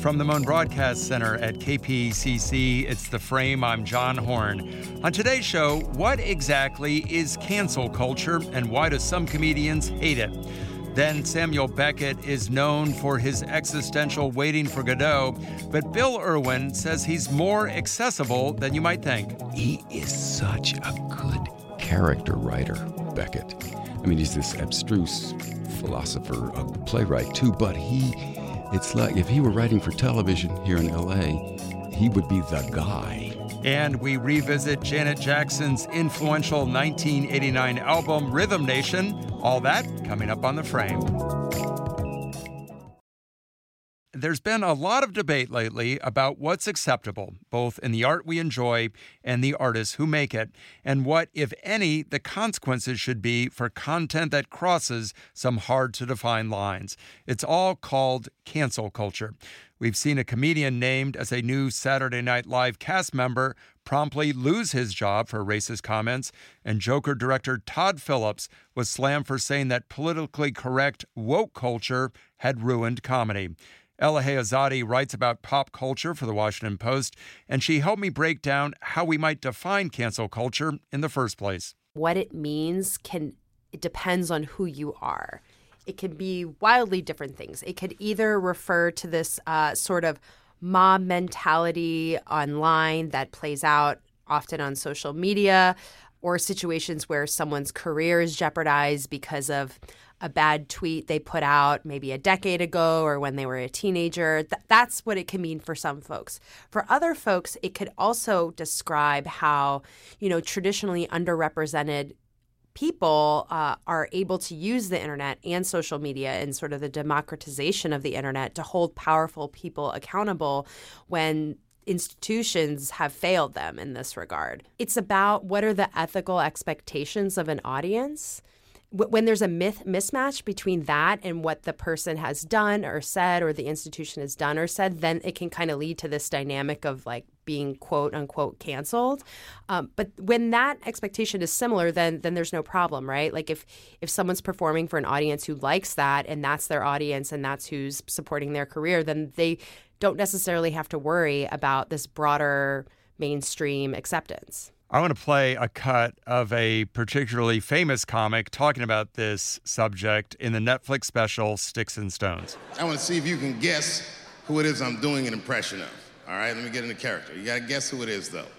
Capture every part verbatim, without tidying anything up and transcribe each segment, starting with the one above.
From the Moan Broadcast Center at K P C C, it's The Frame. I'm John Horn. On today's show, what exactly is cancel culture and why do some comedians hate it? Then Samuel Beckett is known for his existential Waiting for Godot, but Bill Irwin says he's more accessible than you might think. He is such a good character writer, Beckett. I mean, he's this abstruse philosopher, a playwright too, but he, it's like if he were writing for television here in L A, he would be the guy. And we revisit Janet Jackson's influential nineteen eighty-nine album, Rhythm Nation. All that coming up on The Frame. There's been a lot of debate lately about what's acceptable, both in the art we enjoy and the artists who make it, and what, if any, the consequences should be for content that crosses some hard-to-define lines. It's all called cancel culture. We've seen a comedian named as a new Saturday Night Live cast member promptly lose his job for racist comments, and Joker director Todd Phillips was slammed for saying that politically correct woke culture had ruined comedy. Ella Hayazadi writes about pop culture for The Washington Post, and she helped me break down how we might define cancel culture in the first place. What it means can it depends on who you are. It can be wildly different things. It could either refer to this uh, sort of mob mentality online that plays out often on social media, or situations where someone's career is jeopardized because of a bad tweet they put out maybe a decade ago or when they were a teenager. Th- that's what it can mean for some folks. For other folks, it could also describe how, you know, traditionally underrepresented people uh, are able to use the internet and social media and sort of the democratization of the internet to hold powerful people accountable when institutions have failed them in this regard. It's about what are the ethical expectations of an audience. When there's a myth mismatch between that and what the person has done or said or the institution has done or said, then it can kind of lead to this dynamic of like being quote unquote canceled. Um, but when that expectation is similar, then then there's no problem, right? Like if if someone's performing for an audience who likes that and that's their audience and that's who's supporting their career, then they don't necessarily have to worry about this broader mainstream acceptance. I want to play a cut of a particularly famous comic talking about this subject in the Netflix special Sticks and Stones. I want to see if you can guess who it is I'm doing an impression of. All right, let me get into character. You got to guess who it is, though.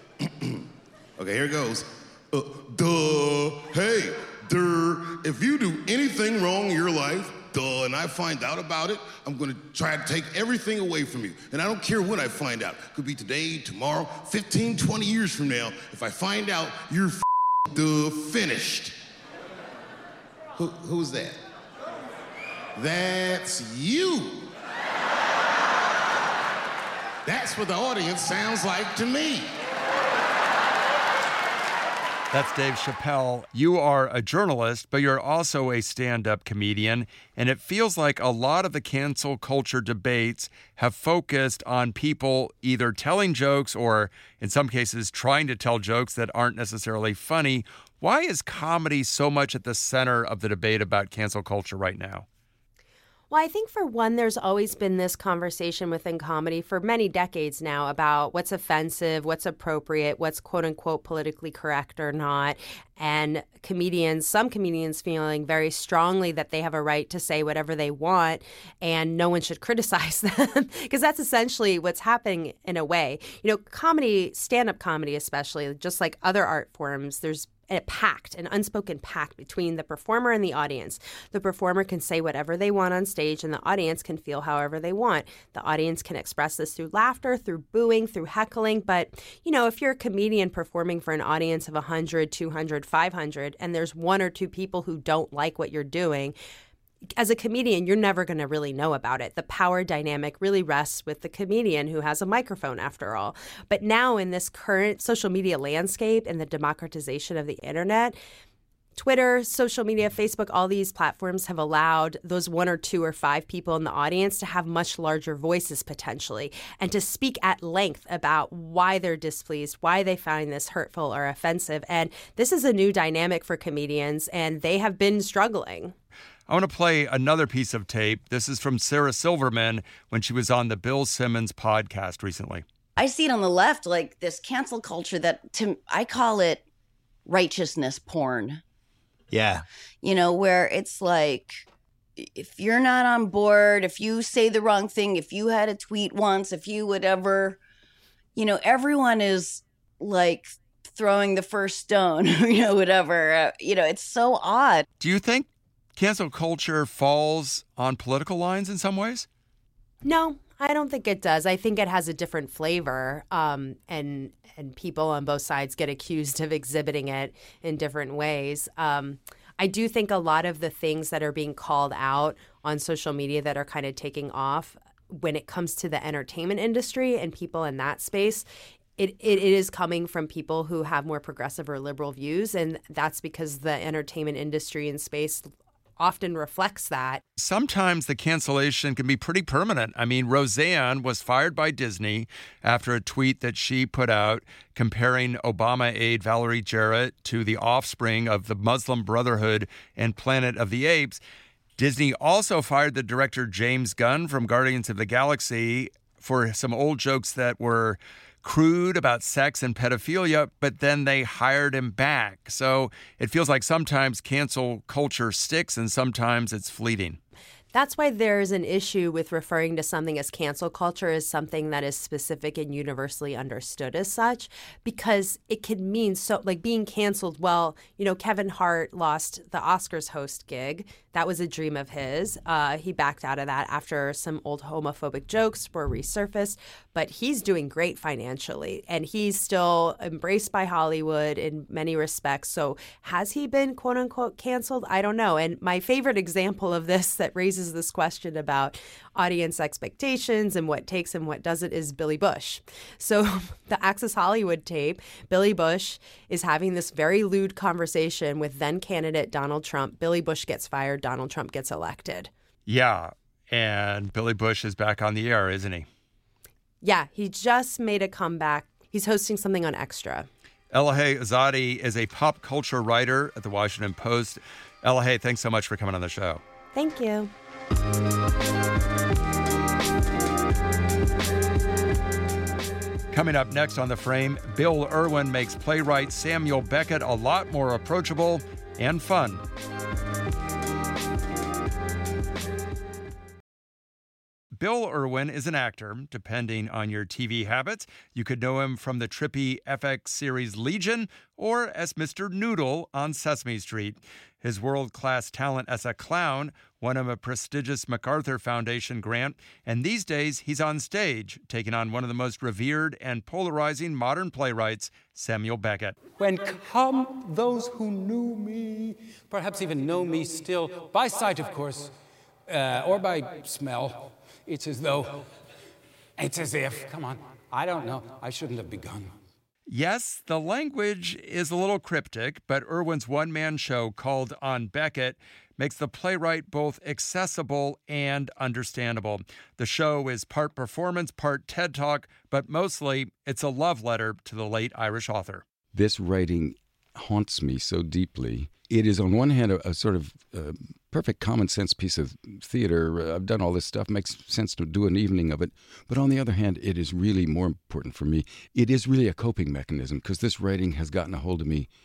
Okay, here it goes. Uh, duh, hey, duh, if you do anything wrong in your life, duh, and I find out about it, I'm gonna try to take everything away from you. And I don't care when I find out. Could be today, tomorrow, fifteen, twenty years from now. If I find out, you're f- duh, finished. Who, who's that? That's you. That's what the audience sounds like to me. That's Dave Chappelle. You are a journalist, but you're also a stand-up comedian, and it feels like a lot of the cancel culture debates have focused on people either telling jokes or, in some cases, trying to tell jokes that aren't necessarily funny. Why is comedy so much at the center of the debate about cancel culture right now? Well, I think for one, there's always been this conversation within comedy for many decades now about what's offensive, what's appropriate, what's quote unquote politically correct or not. And comedians, some comedians feeling very strongly that they have a right to say whatever they want and no one should criticize them because that's essentially what's happening in a way. You know, comedy, stand-up comedy especially, just like other art forms, there's a pact, an unspoken pact between the performer and the audience. The performer can say whatever they want on stage and the audience can feel however they want. The audience can express this through laughter, through booing, through heckling. But, you know, if you're a comedian performing for an audience of one hundred, two hundred, five hundred, and there's one or two people who don't like what you're doing, as a comedian, you're never going to really know about it. The power dynamic really rests with the comedian who has a microphone, after all. But now in this current social media landscape and the democratization of the internet, Twitter, social media, Facebook, all these platforms have allowed those one or two or five people in the audience to have much larger voices potentially and to speak at length about why they're displeased, why they find this hurtful or offensive. And this is a new dynamic for comedians, and they have been struggling. I want to play another piece of tape. This is from Sarah Silverman when she was on the Bill Simmons podcast recently. I see it on the left, like this cancel culture that to I call it righteousness porn. Yeah. You know, where it's like, if you're not on board, if you say the wrong thing, if you had a tweet once, if you whatever, you know, everyone is like throwing the first stone, you know, whatever. Uh, you know, it's so odd. Do you think cancel culture falls on political lines in some ways? No, I don't think it does. I think it has a different flavor, um, and and people on both sides get accused of exhibiting it in different ways. Um, I do think a lot of the things that are being called out on social media that are kind of taking off when it comes to the entertainment industry and people in that space, It, it it is coming from people who have more progressive or liberal views, and that's because the entertainment industry and space often reflects that. Sometimes the cancellation can be pretty permanent. I mean, Roseanne was fired by Disney after a tweet that she put out comparing Obama aide Valerie Jarrett to the offspring of the Muslim Brotherhood and Planet of the Apes. Disney also fired the director James Gunn from Guardians of the Galaxy for some old jokes that were crude about sex and pedophilia, but then they hired him back. So it feels like sometimes cancel culture sticks and sometimes it's fleeting. That's why there's an issue with referring to something as cancel culture as something that is specific and universally understood as such, because it could mean so, like being canceled. Well, you know, Kevin Hart lost the Oscars host gig. That was a dream of his. Uh, he backed out of that after some old homophobic jokes were resurfaced, but he's doing great financially and he's still embraced by Hollywood in many respects. So has he been quote unquote canceled? I don't know. And my favorite example of this that raises this question about audience expectations and what takes and what doesn't is Billy Bush. So the Access Hollywood tape, Billy Bush is having this very lewd conversation with then candidate Donald Trump. Billy Bush gets fired, Donald Trump gets elected. Yeah, and Billy Bush is back on the air, isn't he? Yeah, he just made a comeback. He's hosting something on Extra. Elahe Azadi is a pop culture writer at the Washington Post. Elahe, thanks so much for coming on the show. Thank you. Coming up next on The Frame, Bill Irwin makes playwright Samuel Beckett a lot more approachable and fun. Bill Irwin is an actor. Depending on your T V habits, you could know him from the trippy F X series Legion or as Mister Noodle on Sesame Street. His world-class talent as a clown won him a prestigious MacArthur Foundation grant, and these days he's on stage, taking on one of the most revered and polarizing modern playwrights, Samuel Beckett. When come those who knew me, perhaps even know me still, by sight, of course, uh, or by smell, it's as though, it's as if, come on, I don't know, I shouldn't have begun. Yes, the language is a little cryptic, but Irwin's one-man show called On Beckett makes the playwright both accessible and understandable. The show is part performance, part TED Talk, but mostly it's a love letter to the late Irish author. This writing haunts me so deeply. It is, on one hand, a, a sort of uh, perfect common sense piece of theater. Uh, I've done all this stuff. Makes sense to do an evening of it. But on the other hand, it is really more important for me. It is really a coping mechanism because this writing has gotten a hold of me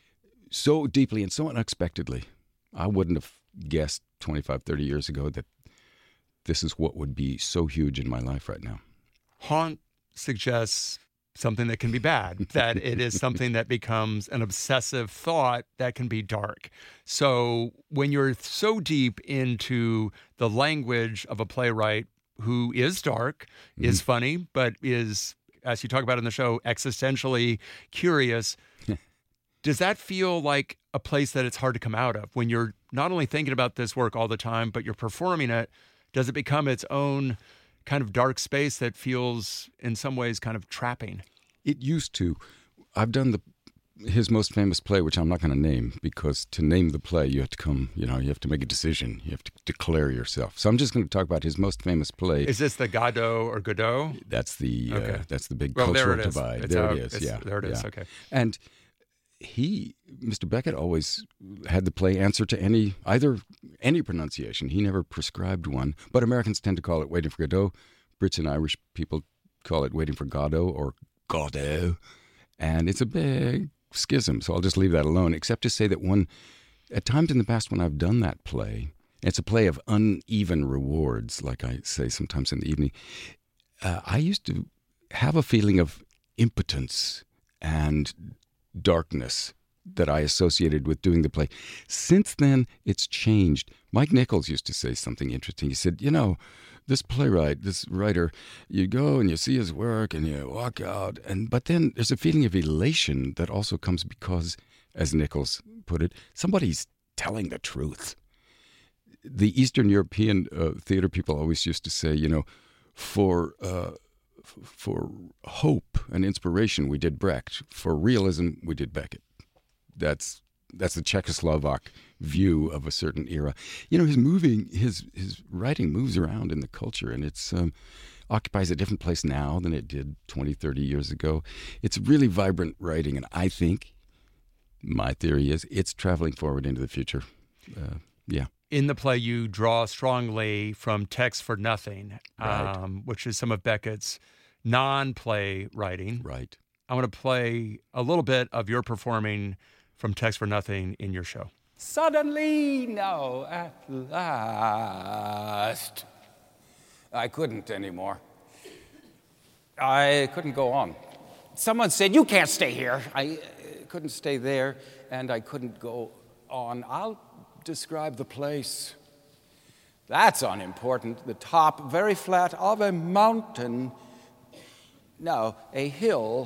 so deeply and so unexpectedly. I wouldn't have guessed twenty-five, thirty years ago that this is what would be so huge in my life right now. Haunt suggests something that can be bad, that it is something that becomes an obsessive thought that can be dark. So when you're so deep into the language of a playwright who is dark, mm-hmm. is funny, but is, as you talk about in the show, existentially curious, does that feel like a place that it's hard to come out of? When you're not only thinking about this work all the time, but you're performing it, does it become its own kind of dark space that feels in some ways kind of trapping? It used to. I've done the his most famous play, which I'm not going to name, because to name the play, you have to come, you know, you have to make a decision. You have to declare yourself. So I'm just going to talk about his most famous play. Is this the Godot or Godot? That's the okay. uh, that's the big well, cultural there it is. divide. It's there out. it is. It's, yeah, there it is. yeah. Okay. And he, Mister Beckett, always had the play answer to any, either any pronunciation. He never prescribed one. But Americans tend to call it Waiting for Godot. Brits and Irish people call it Waiting for Godot or Godot. And it's a big schism, so I'll just leave that alone, except to say that one, at times in the past when I've done that play, it's a play of uneven rewards, like I say sometimes in the evening, uh, I used to have a feeling of impotence and darkness that I associated with doing the play. Since then, it's changed. Mike Nichols used to say something interesting. He said, you know, this playwright, this writer, you go and you see his work and you walk out, and but then there's a feeling of elation that also comes because, as Nichols put it, somebody's telling the truth. The Eastern European uh, theater people always used to say, you know, for uh, f- for hope and inspiration, we did Brecht. For realism, we did Beckett. That's that's the Czechoslovak view of a certain era. You know, his moving, his his writing moves around in the culture, and it's um, occupies a different place now than it did twenty, thirty years ago. It's really vibrant writing, and I think, my theory is, it's traveling forward into the future. Uh, yeah. In the play, you draw strongly from Text for Nothing, Right. um, which is some of Beckett's non-play writing. Right. I want to play a little bit of your performing from Text for Nothing in your show. Suddenly, now at last, I couldn't anymore. I couldn't go on. Someone said, you can't stay here. I uh, couldn't stay there, and I couldn't go on. I'll describe the place. That's unimportant. The top, very flat, of a mountain. No, a hill,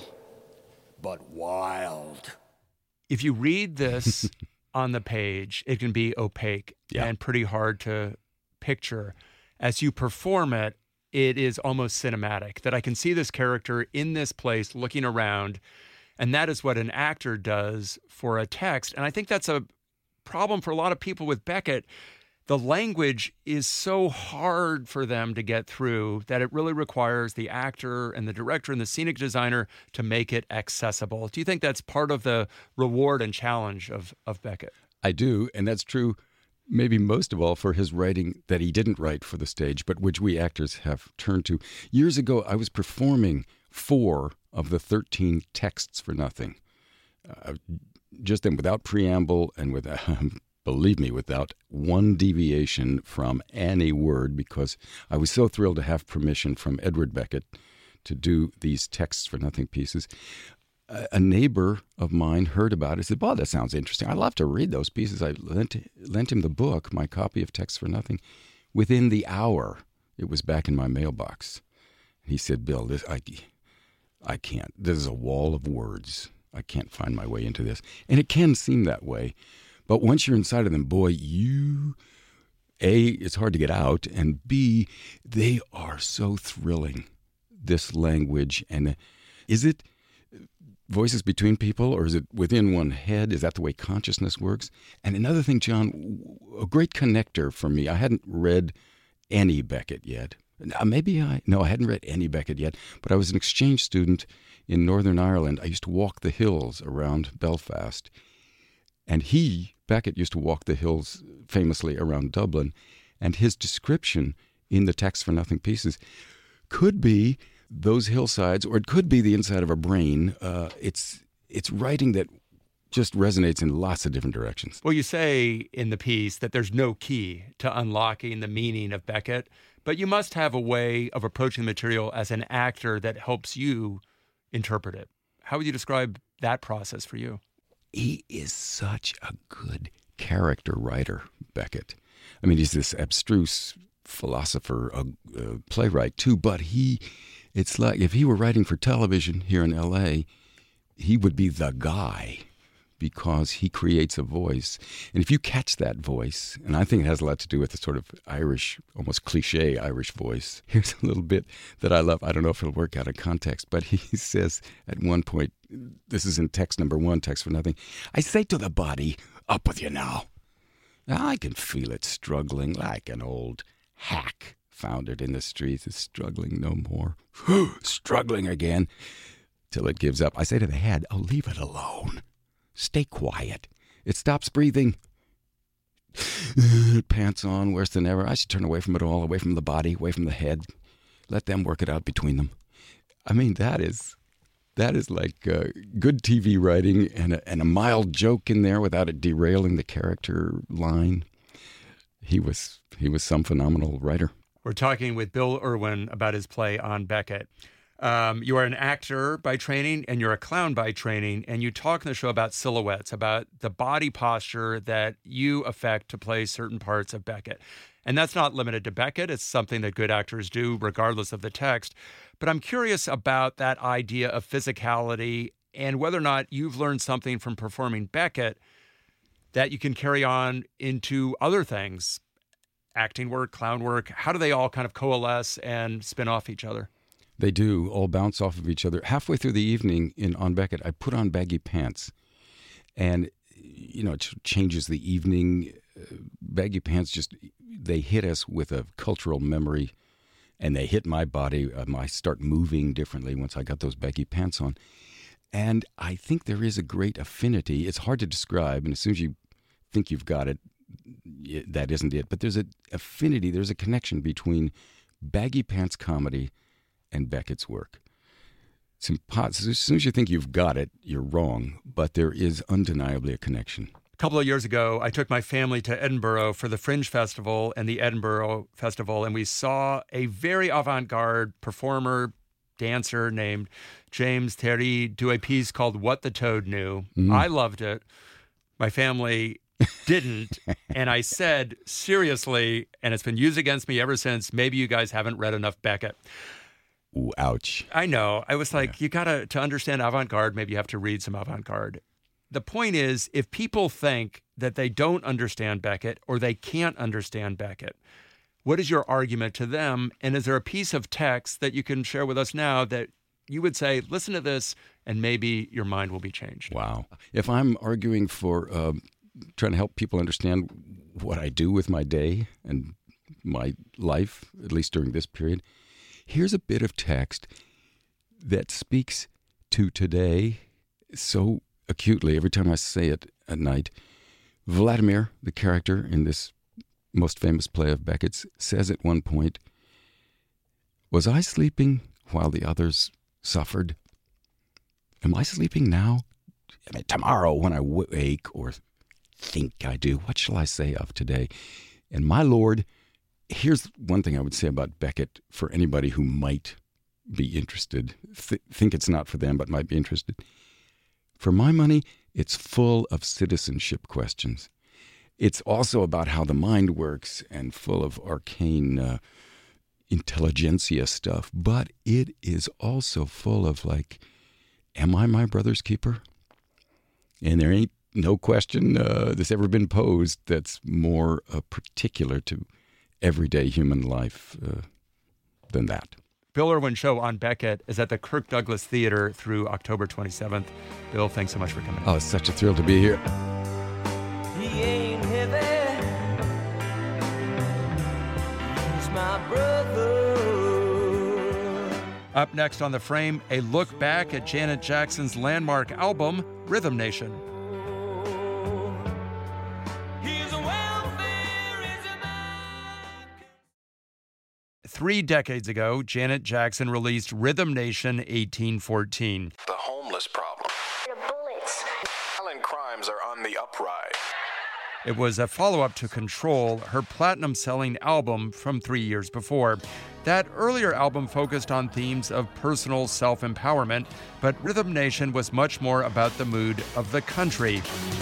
but wild. If you read this on the page, it can be opaque Yeah. and pretty hard to picture. As you perform it, it is almost cinematic, that I can see this character in this place looking around, and that is what an actor does for a text. And I think that's a problem for a lot of people with Beckett. The language is so hard for them to get through that it really requires the actor and the director and the scenic designer to make it accessible. Do you think that's part of the reward and challenge of, of Beckett? I do, and that's true maybe most of all for his writing that he didn't write for the stage, but which we actors have turned to. Years ago, I was performing four of the thirteen Texts for Nothing, uh, just then without preamble and with, um, believe me, without one deviation from any word, because I was so thrilled to have permission from Edward Beckett to do these Texts for Nothing pieces. A neighbor of mine heard about it. Said, "Boy, that sounds interesting. I'd love to read those pieces." I lent, lent him the book, my copy of Text for Nothing. Within the hour, it was back in my mailbox. He said, "Bill, this I, I can't. This is a wall of words. I can't find my way into this." And it can seem that way, but once you're inside of them, boy, you A, it's hard to get out, and B, they are so thrilling. This language, and is it voices between people, or is it within one head? Is that the way consciousness works? And another thing, John, a great connector for me, I hadn't read any Beckett yet. Now, maybe I, no, I hadn't read any Beckett yet, but I was an exchange student in Northern Ireland. I used to walk the hills around Belfast, and he, Beckett, used to walk the hills famously around Dublin, and his description in the Text for Nothing pieces could be those hillsides, or it could be the inside of a brain. Uh, it's it's writing that just resonates in lots of different directions. Well, you say in the piece that there's no key to unlocking the meaning of Beckett, but you must have a way of approaching the material as an actor that helps you interpret it. How would you describe that process for you? He is such a good character writer, Beckett. I mean, he's this abstruse philosopher, a, a playwright too, but he... It's like if he were writing for television here in L A, he would be the guy because he creates a voice. And if you catch that voice, and I think it has a lot to do with the sort of Irish, almost cliche Irish voice. Here's a little bit that I love. I don't know if it'll work out of context, but he says at one point, this is in text number one, Text for Nothing, "I say to the body, up with you now. Now I can feel it struggling like an old hack. Found it in the streets, is struggling no more. Struggling again, till it gives up. I say to the head, oh, leave it alone. Stay quiet. It stops breathing. Pants on, worse than ever. I should turn away from it all, away from the body, away from the head. Let them work it out between them. I mean, that is that is like uh, good T V writing and a, and a mild joke in there without it derailing the character line. He was he was some phenomenal writer. We're talking with Bill Irwin about his play on Becket. Um, you are an actor by training and you're a clown by training, and you talk in the show about silhouettes, about the body posture that you affect to play certain parts of Becket. And that's not limited to Becket. It's something that good actors do regardless of the text. But I'm curious about that idea of physicality and whether or not you've learned something from performing Becket that you can carry on into other things, acting work, clown work. How do they all kind of coalesce and spin off each other? They do all bounce off of each other. Halfway through the evening in on Becket, I put on baggy pants, and you know it changes the evening. Uh, baggy pants just they hit us with a cultural memory, and they hit my body. Um, I start moving differently once I got those baggy pants on, and I think there is a great affinity. It's hard to describe, and as soon as you think you've got it, that isn't it. But there's an affinity. There's a connection between baggy pants comedy and Becket's work. It's impossible. As soon as you think you've got it, you're wrong. But there is undeniably a connection. A couple of years ago, I took my family to Edinburgh for the Fringe Festival and the Edinburgh Festival, and we saw a very avant-garde performer, dancer named James Thierry do a piece called What the Toad Knew. Mm. I loved it. My family didn't. And I said, seriously, and it's been used against me ever since, maybe you guys haven't read enough Becket. Ooh, ouch. I know. I was like, yeah. you got to, to understand avant-garde, maybe you have to read some avant-garde. The point is, if people think that they don't understand Becket or they can't understand Becket, what is your argument to them? And is there a piece of text that you can share with us now that you would say, listen to this, and maybe your mind will be changed? Wow. If I'm arguing for um, trying to help people understand what I do with my day and my life, at least during this period, here's a bit of text that speaks to today so acutely every time I say it at night. Vladimir, the character in this most famous play of Beckett's, says at one point, "Was I sleeping while the others suffered? Am I sleeping now? I mean, tomorrow when I wake or think I do, what shall I say of today? And my Lord," here's one thing I would say about Becket for anybody who might be interested, th- think it's not for them, but might be interested. For my money, it's full of citizenship questions. It's also about how the mind works and full of arcane uh, intelligentsia stuff, but it is also full of like, am I my brother's keeper? And there ain't no question uh, that's ever been posed that's more uh, particular to everyday human life uh, than that. Bill Irwin Show on Becket is at the Kirk Douglas Theater through October twenty-seventh. Bill, thanks so much for coming. Oh, it's such a thrill to be here. He ain't heavy. He's my brother. Up next on The Frame, a look back at Janet Jackson's landmark album, Rhythm Nation. Three decades ago, Janet Jackson released Rhythm Nation eighteen fourteen. The homeless problem. The bullets. Violent crimes are on the uprise. It was a follow-up to Control, her platinum-selling album from three years before. That earlier album focused on themes of personal self-empowerment, but Rhythm Nation was much more about the mood of the country.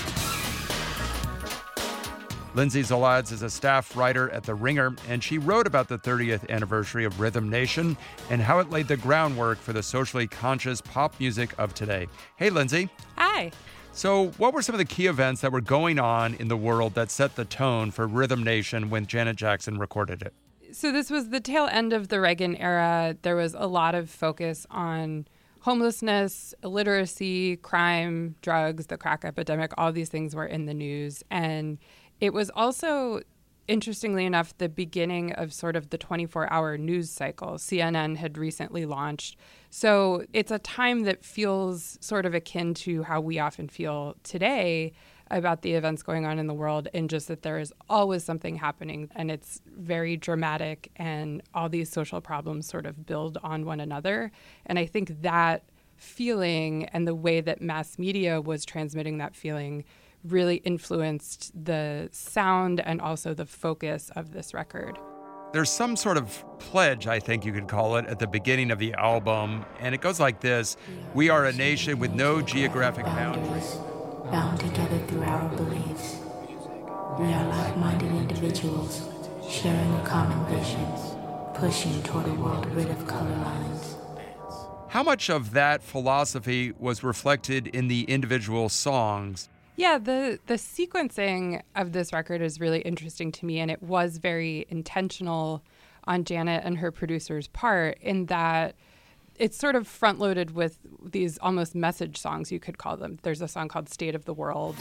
Lindsay Zoladz is a staff writer at The Ringer, and she wrote about the thirtieth anniversary of Rhythm Nation and how it laid the groundwork for the socially conscious pop music of today. Hey, Lindsay. Hi. So what were some of the key events that were going on in the world that set the tone for Rhythm Nation when Janet Jackson recorded it? So this was the tail end of the Reagan era. There was a lot of focus on homelessness, illiteracy, crime, drugs, the crack epidemic. All these things were in the news. And it was also interestingly enough, the beginning of sort of the twenty-four hour news cycle. C N N had recently launched. So it's a time that feels sort of akin to how we often feel today about the events going on in the world, and just that there is always something happening, and it's very dramatic, and all these social problems sort of build on one another. And I think that feeling and the way that mass media was transmitting that feeling really influenced the sound and also the focus of this record. There's some sort of pledge, I think you could call it, at the beginning of the album, and it goes like this: "We are a nation with no geographic boundaries. Bound together through our beliefs. We are like-minded individuals, sharing a common vision, pushing toward a world rid of color lines." How much of that philosophy was reflected in the individual songs? Yeah, the, the sequencing of this record is really interesting to me, and it was very intentional on Janet and her producer's part in that it's sort of front-loaded with these almost message songs, you could call them. There's a song called State of the World.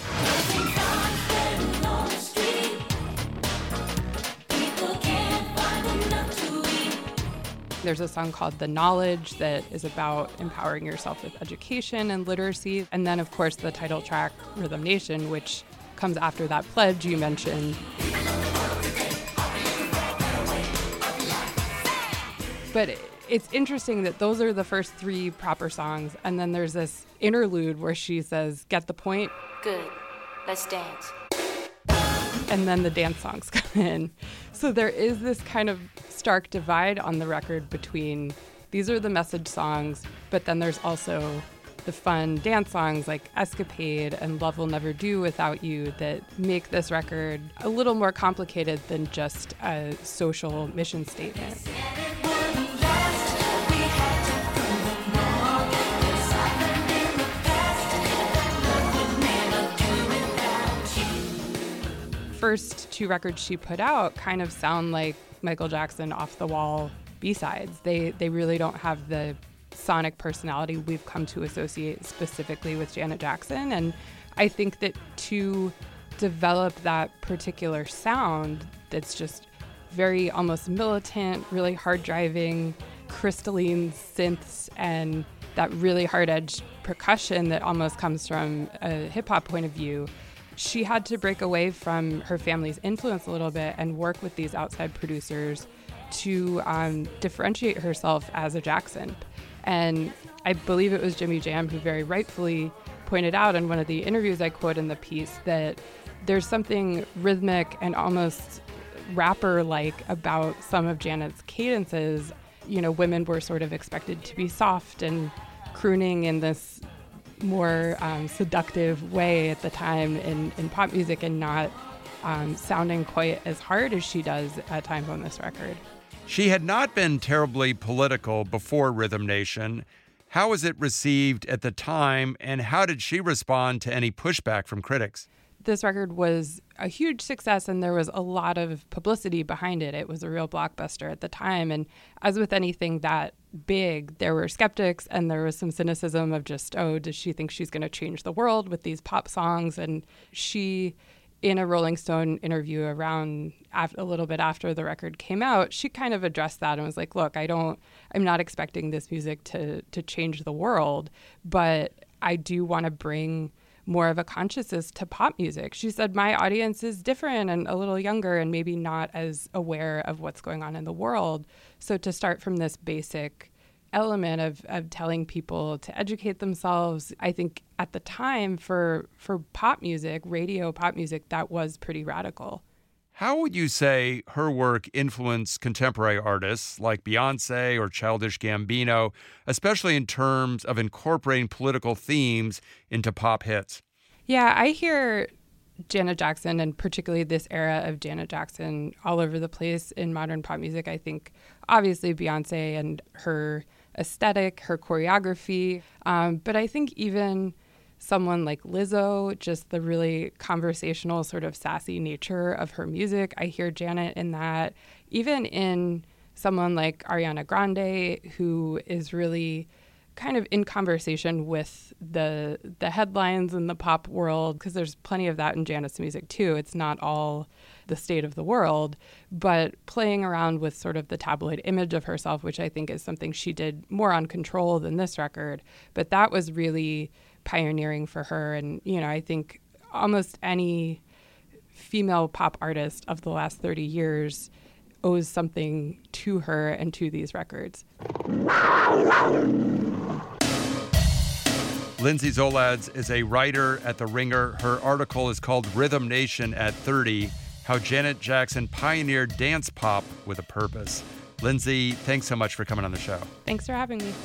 There's a song called The Knowledge that is about empowering yourself with education and literacy. And then, of course, the title track, Rhythm Nation, which comes after that pledge you mentioned. But it's interesting that those are the first three proper songs. And then there's this interlude where she says, "Get the point? Good. Let's dance." And then the dance songs come in. So there is this kind of stark divide on the record between these are the message songs, but then there's also the fun dance songs like Escapade and Love Will Never Do Without You that make this record a little more complicated than just a social mission statement. First two records she put out kind of sound like Michael Jackson off-the-wall B-sides. They they really don't have the sonic personality we've come to associate specifically with Janet Jackson. And I think that to develop that particular sound that's just very almost militant, really hard-driving, crystalline synths, and that really hard-edged percussion that almost comes from a hip-hop point of view, she had to break away from her family's influence a little bit and work with these outside producers to um, differentiate herself as a Jackson. And I believe it was Jimmy Jam who very rightfully pointed out in one of the interviews I quote in the piece that there's something rhythmic and almost rapper-like about some of Janet's cadences. You know, women were sort of expected to be soft and crooning in this more um, seductive way at the time in, in pop music, and not um, sounding quite as hard as she does at times on this record. She had not been terribly political before Rhythm Nation. How was it received at the time, and how did she respond to any pushback from critics? This record was a huge success, and there was a lot of publicity behind it. It was a real blockbuster at the time. And as with anything that big, there were skeptics, and there was some cynicism of just, oh, does she think she's going to change the world with these pop songs? And she, in a Rolling Stone interview around after, a little bit after the record came out, she kind of addressed that and was like, look, I don't, I'm not expecting this music to to change the world, but I do want to bring more of a consciousness to pop music. She said, my audience is different and a little younger and maybe not as aware of what's going on in the world. So to start from this basic element of, of telling people to educate themselves, I think at the time for for pop music, radio pop music, that was pretty radical. How would you say her work influenced contemporary artists like Beyonce or Childish Gambino, especially in terms of incorporating political themes into pop hits? Yeah, I hear Janet Jackson, and particularly this era of Janet Jackson, all over the place in modern pop music. I think obviously Beyonce and her aesthetic, her choreography, um, but I think even someone like Lizzo, just the really conversational, sort of sassy nature of her music. I hear Janet in that. Even in someone like Ariana Grande, who is really kind of in conversation with the the headlines in the pop world, because there's plenty of that in Janet's music too. It's not all the state of the world, but playing around with sort of the tabloid image of herself, which I think is something she did more on Control than this record. But that was really pioneering for her. And, you know, I think almost any female pop artist of the last thirty years owes something to her and to these records. Lindsay Zoladz is a writer at The Ringer. Her article is called Rhythm Nation at thirty, How Janet Jackson Pioneered Dance Pop with a Purpose. Lindsay, thanks so much for coming on the show. Thanks for having me.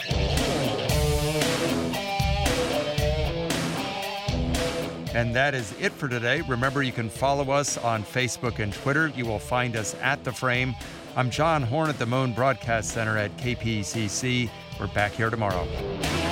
And that is it for today. Remember, you can follow us on Facebook and Twitter. You will find us at The Frame. I'm John Horn at the Moan Broadcast Center at K P C C. We're back here tomorrow.